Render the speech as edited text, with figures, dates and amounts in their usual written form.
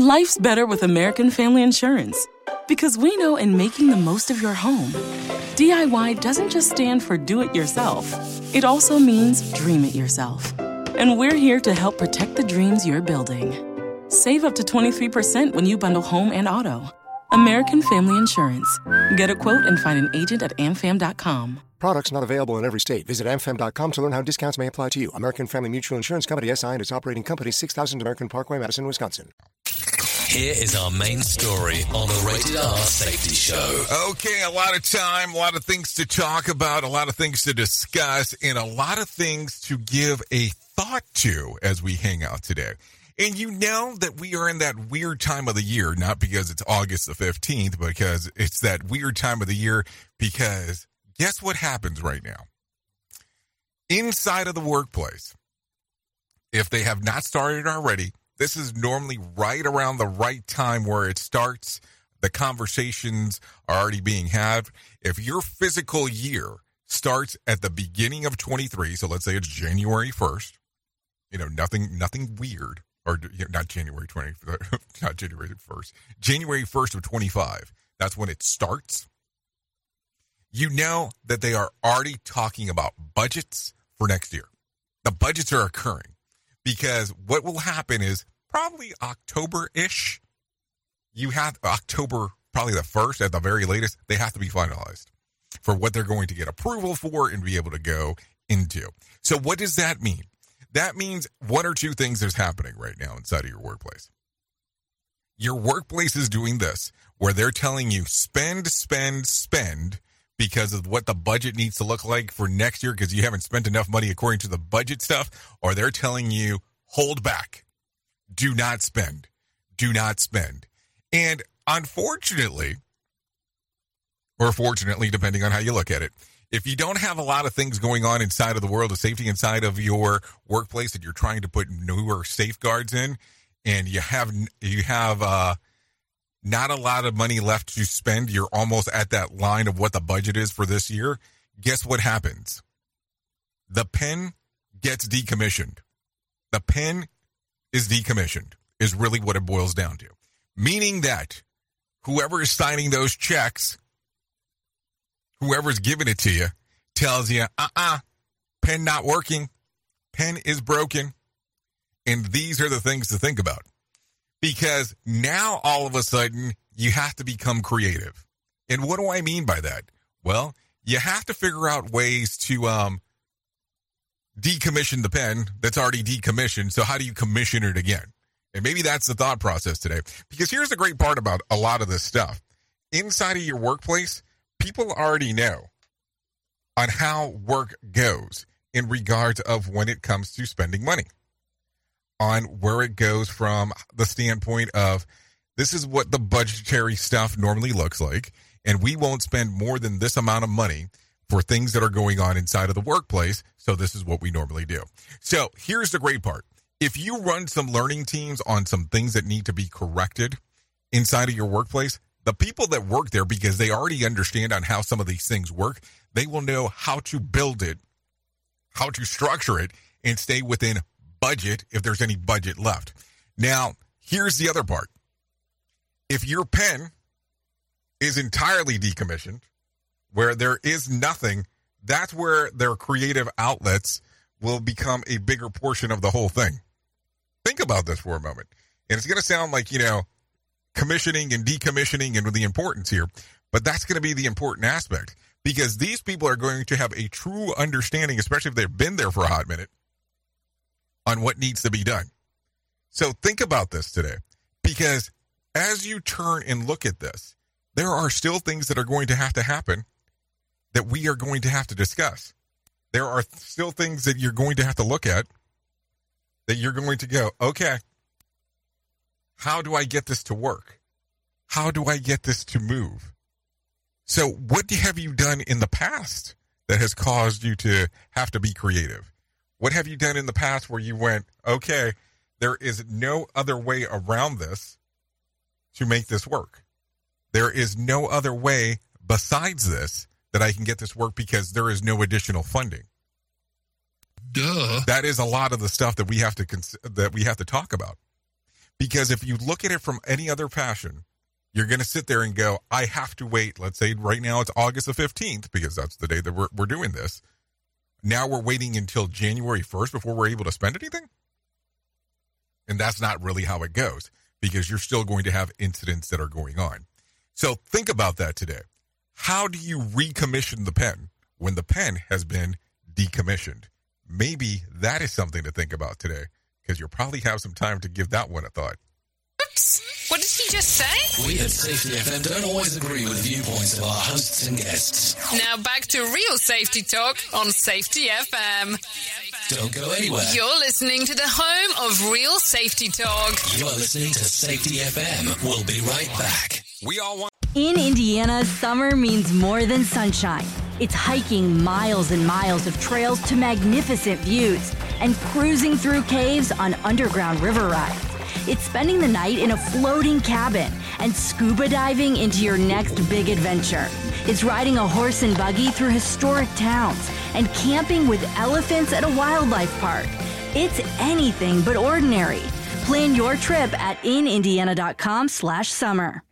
Life's better with American Family Insurance because we know in making the most of your home, DIY doesn't just stand for do it yourself. It also means dream it yourself. And we're here to help protect the dreams you're building. Save up to 23% when you bundle home and auto. American Family Insurance. Get a quote and find an agent at amfam.com. Products not available in every state. Visit amfam.com to learn how discounts may apply to you. American Family Mutual Insurance Company, SI, and its operating company, 6000 American Parkway, Madison, Wisconsin. Here is our main story on the Rated R Safety Show. Okay, a lot of time, a lot of things to talk about, a lot of things to discuss, and a lot of things to give a thought to as we hang out today. And you know that we are in that weird time of the year, not because it's August the 15th, because it's that weird time of the year because guess what happens right now? Inside of the workplace, if they have not started already, this is normally right around the right time where it starts. The conversations are already being had. If your physical year starts at the beginning of 23, so let's say it's January 1st, nothing weird, or not January 20, not January 1st, January 1st of 25, that's when it starts. You know that they are already talking about budgets for next year. The budgets are occurring because what will happen is probably October-ish. You have October, probably the 1st at the very latest, they have to be finalized for what they're going to get approval for and be able to go into. So what does that mean? That means one or two things is happening right now inside of your workplace. Your workplace is doing this, where they're telling you spend, because of what the budget needs to look like for next year because you haven't spent enough money according to the budget stuff, or they're telling you hold back. Do not spend. Do not spend. And unfortunately, or fortunately, depending on how you look at it, if you don't have a lot of things going on inside of the world of safety inside of your workplace that you're trying to put newer safeguards in, and you have not a lot of money left to spend, you're almost at that line of what the budget is for this year, guess what happens? The pen gets decommissioned. The pen is decommissioned, is really what it boils down to. Meaning that whoever is signing those checks, whoever's giving it to you, tells you, pen not working, pen is broken. And these are the things to think about. Because now all of a sudden you have to become creative. And what do I mean by that? Well, you have to figure out ways to decommission the pen that's already decommissioned. So how do you commission it again? And maybe that's the thought process today. Because here's the great part about a lot of this stuff. Inside of your workplace, people already know on how work goes in regards of when it comes to spending money. On where it goes from the standpoint of this is what the budgetary stuff normally looks like, and we won't spend more than this amount of money for things that are going on inside of the workplace, so this is what we normally do. So here's the great part. If you run some learning teams on some things that need to be corrected inside of your workplace, the people that work there, because they already understand on how some of these things work, they will know how to build it, how to structure it, and stay within budget if there's any budget left. Now, here's the other part. If your pen is entirely decommissioned, where there is nothing, that's where their creative outlets will become a bigger portion of the whole thing. Think about this for a moment. And it's going to sound like, commissioning and decommissioning and the importance here, but that's going to be the important aspect because these people are going to have a true understanding, especially if they've been there for a hot minute, on what needs to be done. So think about this today, because as you turn and look at this, there are still things that are going to have to happen that we are going to have to discuss. There are still things that you're going to have to look at that you're going to go, okay, how do I get this to work? How do I get this to move? So what have you done in the past that has caused you to have to be creative? What have you done in the past where you went, okay, there is no other way around this to make this work? There is no other way besides this that I can get this work because there is no additional funding. Duh. That is a lot of the stuff that we have to talk about. Because if you look at it from any other passion, you're going to sit there and go, I have to wait. Let's say right now it's August the 15th, because that's the day that we're doing this. Now we're waiting until January 1st before we're able to spend anything. And that's not really how it goes, because you're still going to have incidents that are going on. So think about that today. How do you recommission the pen when the pen has been decommissioned? Maybe that is something to think about today, because you'll probably have some time to give that one a thought. Oops, what did he just say? We at Safety FM don't always agree with the viewpoints of our hosts and guests. Now back to real safety talk on Safety FM. Don't go anywhere. You're listening to the home of real safety talk. You are listening to Safety FM. We'll be right back. We all want... In Indiana, summer means more than sunshine. It's hiking miles and miles of trails to magnificent views and cruising through caves on underground river rides. It's spending the night in a floating cabin and scuba diving into your next big adventure. It's riding a horse and buggy through historic towns and camping with elephants at a wildlife park. It's anything but ordinary. Plan your trip at inindiana.com/summer.